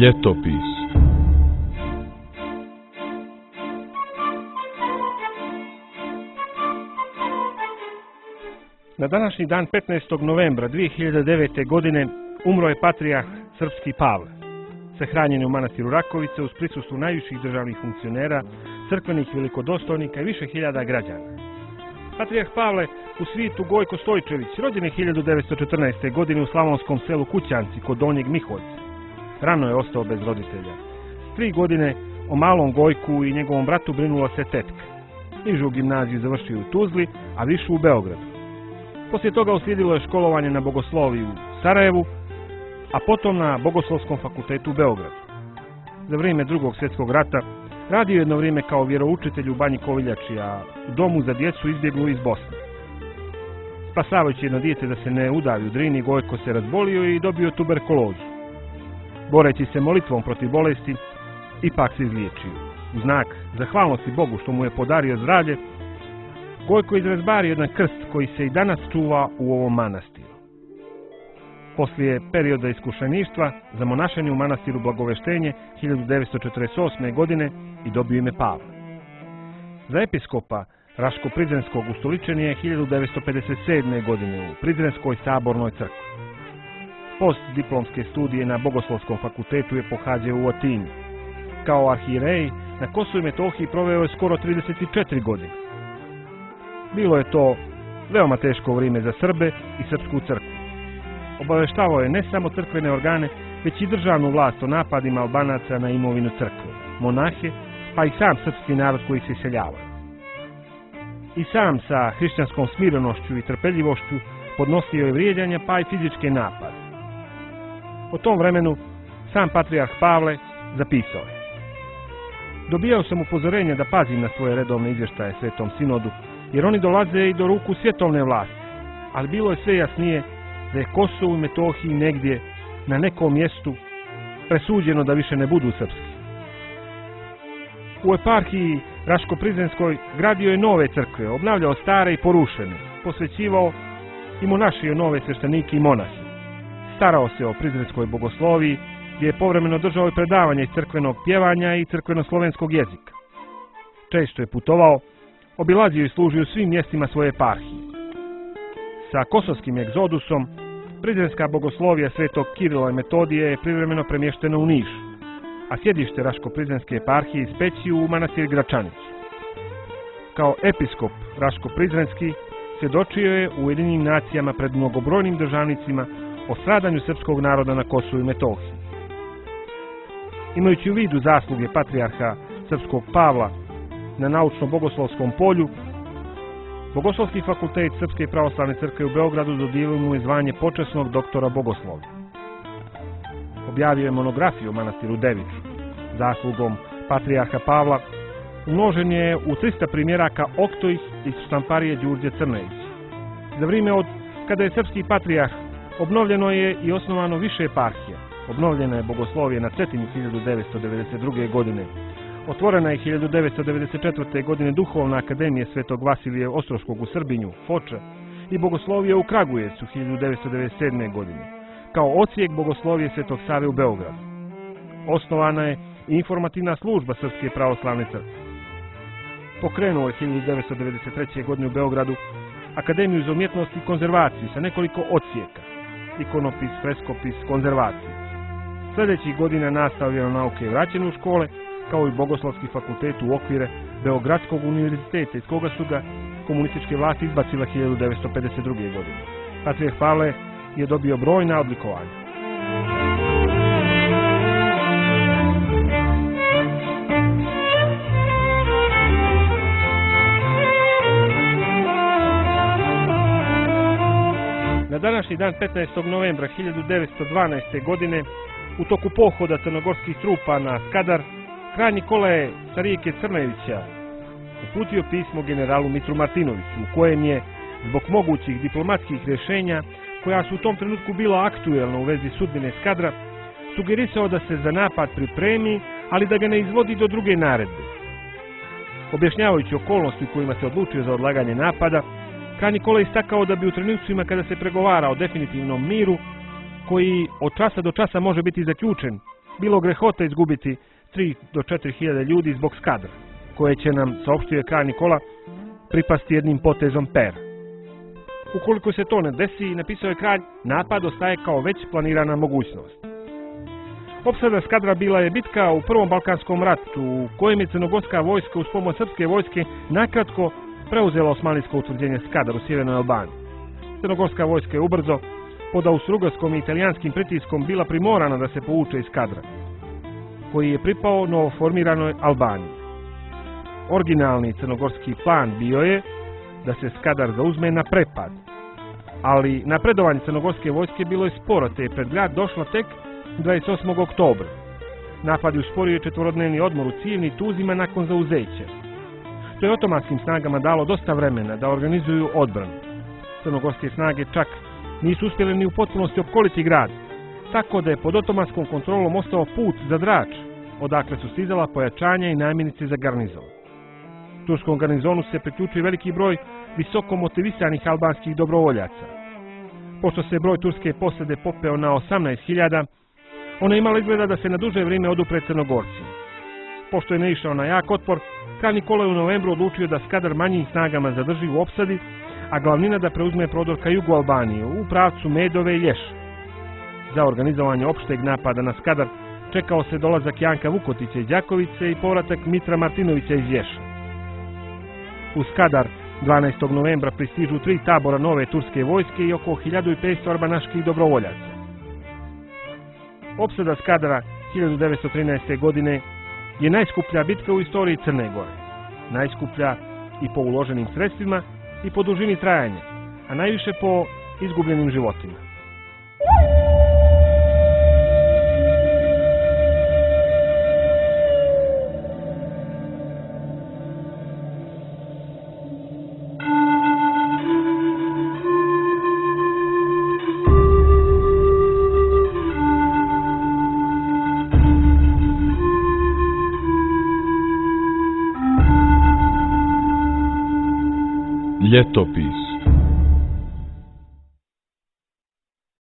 Ljetopis. Na današnji dan 15. novembra 2009. godine umro je patrijarh srpski Pavle, sahranjen je u manastiru Rakovice uz prisustvu najviših državnih funkcionera, crkvenih velikodostojnika i više hiljada građana. Patrijarh Pavle u svitu Gojko Stojčević rođen je 1914. godine u slavonskom selu Kućanci kod Donjeg Miholjca. Rano je ostao bez roditelja. 3 godine o malom Gojku i njegovom bratu brinula se tetka. Nižu gimnaziju završio u Tuzli, a višu u Beogradu. Poslije toga uslijedilo je školovanje na bogosloviji u Sarajevu, a potom na Bogoslovskom fakultetu u Beogradu. Za vrijeme Drugog svjetskog rata radio jedno vrijeme kao vjeroučitelj u Banji Koviljači, a u domu za djecu izbjegnu iz Bosne. Spasavajući jedno dijete da se ne udavi u Drini, Gojko se razbolio i dobio tuberkulozu. Boreći se molitvom protiv bolesti, ipak se izliječio. U znak zahvalnosti Bogu što mu je podario zdravlje, Gojko izrazbario jedan krst koji se i danas čuva u ovom manastiru. Poslije perioda iskušeništva za monašenje u manastiru Blagoveštenje 1948. godine i dobio ime Pavle. Za episkopa Raško-Prizrenskog ustoličen je 1957. godine u Prizrenskoj sabornoj crkvi. Postdiplomske studije na Bogoslovskom fakultetu je pohađao u Atini. Kao arhijerej na Kosovu i Metohiji proveo je skoro 34 godine. Bilo je to veoma teško vrijeme za Srbe i srpsku crkvu. Obaveštavao je ne samo crkvene organe, već i državnu vlast o napadima Albanaca na imovinu crkve, monahe, pa i sam srpski narod koji se iseljava. I sam sa hrišćanskom smirenošću i trpeljivošću podnosio je vrijeđanja pa i fizičke napade. O tom vremenu sam patrijarh Pavle zapisao je: dobijao sam upozorenje da pazim na svoje redovne izvještaje Svetom sinodu, jer oni dolaze i do ruku svjetovne vlasti, ali bilo je sve jasnije da je Kosovu i Metohiji negdje, na nekom mjestu, presuđeno da više ne budu srpski. U eparhiji Raško-Prizrenskoj gradio je nove crkve, obnavljao stare i porušene, posvećivao i monašio nove sveštenike i monahe. Starao se o prizrenskoj bogosloviji, gdje je povremeno držao i predavanja iz crkvenog pjevanja i crkveno-slovenskog jezika. Često je putovao, obilazio i služio u svim mjestima svoje eparhije. Sa kosovskim egzodusom, prizrenska bogoslovija svetog Kirila i Metodije je privremeno premještena u Niš, a sjedište Raško-Prizrenske eparhije ispeći u manastir Gračanicu. Kao episkop Raško-Prizrenski svjedočio je u Ujedinjenim nacijama pred mnogobrojnim državnicima o stradanju srpskog naroda na Kosovu i Metohiji. Imajući u vidu zasluge patrijarha srpskog Pavla na naučno-bogoslovskom polju, Bogoslovski fakultet Srpske pravoslavne crkve u Beogradu dodijelio mu je zvanje počasnog doktora bogoslovlja. Objavio je monografiju o manastiru Deviču. Zaslugom patrijarha Pavla umnožen je u 300 primjeraka oktojih iz štamparije Đurđe Crnevića. Za vrijeme od kada je srpski patrijarh obnovljeno je i osnovano više eparhija. Obnovljena je bogoslovije na Cetinju 1992. godine. Otvorena je 1994. godine Duhovna akademija Svetog Vasilija Ostroškog u Srbinju, Foča, i bogoslovije u Kragujevcu 1997. godine, kao odsjek bogoslovije Svetog Save u Beogradu. Osnovana je i informativna služba Srpske pravoslavne crkve. Pokrenuo je 1993. godine u Beogradu Akademiju za umjetnost i konzervaciju sa nekoliko odsjeka: ikonopis, freskopis, konzervaciju. Sljedećih godina nastavljeno nauke je vraćeno u škole, kao i Bogoslovski fakultet u okvire Beogradskog univerziteta, iz koga su ga komunističke vlasti izbacile 1952. godine. Patrijarh Pavle je dobio brojna odlikovanja. Na današnji dan 15. novembra 1912. godine u toku pohoda crnogorskih trupa na Skadar, kralj Nikolaj sa rijeke Crnevića uputio pismo generalu Mitru Martinoviću, u kojem je, zbog mogućih diplomatskih rješenja koja su u tom trenutku bila aktuelna u vezi sudbine Skadra, sugerisao da se za napad pripremi, ali da ga ne izvodi do druge naredbe. Objašnjavajući okolnosti u kojima se odlučio za odlaganje napada, kralj Nikolaj istakao da bi u trenucima kada se pregovara o definitivnom miru, koji od časa do časa može biti zaključen, bilo grehota izgubiti 3 do 4 hiljade ljudi zbog Skadra, koje će nam, saopštio je kralj Nikola, pripasti jednim potezom pera. Ukoliko se to ne desi, napisao je kralj, napad ostaje kao već planirana mogućnost. Opsada Skadra bila je bitka u Prvom Balkanskom ratu, u kojem je crnogorska vojska uz pomoć srpske vojske nakratko preuzela osmanlijsko utvrđenje Skadar u sjevernoj Albaniji. Crnogorska vojska je ubrzo, pod austrougarskom i italijanskim pritiskom, bila primorana da se povuče iz Skadra, koji je pripao novoformiranoj Albaniji. Originalni crnogorski plan bio je da se Skadar zauzme na prepad, ali napredovanje crnogorske vojske bilo je sporo, te je pred grad došlo tek 28. oktobra. Napad je usporio četvorodnevni odmor u Cijevni i Tuzima nakon zauzeća. To je otomanskim snagama dalo dosta vremena da organizuju odbranu. Crnogorske snage čak nisu uspjele ni u potpunosti opkoliti grad, tako da je pod otomanskom kontrolom ostao put za Drač, odakle su stizala pojačanja i namjenice za garnizon. Turskom garnizonu se priključuje veliki broj visoko motivisanih albanskih dobrovoljaca. Pošto se broj turske posade popeo na 18.000, ona je imala izgleda da se na duže vrijeme odupre Crnogorcima. Pošto je naišao na jak otpor, kralj Nikola je u novembru odlučio da Skadar manjim snagama zadrži u opsadi, a glavnina da preuzme prodor ka jugu Albanije, u pravcu Medove i Lješa. Za organizovanje opšteg napada na Skadar čekao se dolazak Janka Vukotića iz Đakovice i povratak Mitra Martinovića iz Lješa. U Skadar 12. novembra pristižu 3 tabora nove turske vojske i oko 1500 arbanaških dobrovoljaca. Opsada Skadara 1913. godine je najskuplja bitka u istoriji Crne Gore. Najskuplja i po uloženim sredstvima i po dužini trajanja, a najviše po izgubljenim životima. Ljetopis.